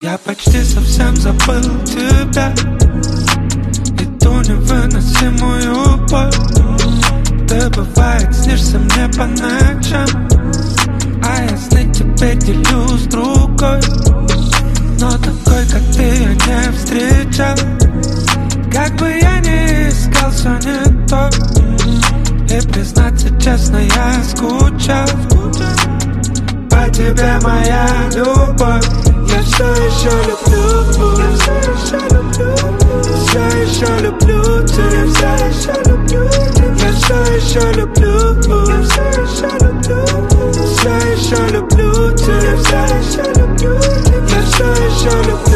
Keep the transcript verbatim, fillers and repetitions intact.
Я почти совсем забыл тебя и ту невыносимую боль. Ты, бывает, снишься мне по ночам, а я сны тебе делю с другой. Но такой, как ты, я не встречал. Как бы я ни искал, все не то. И признаться честно, я скучал по тебе, моя любовь. Я все еще люблю, я все еще люблю, все еще люблю тебя, все еще люблю, я все еще люблю, я все еще люблю, все еще люблю тебя, все еще люблю, я все еще люблю.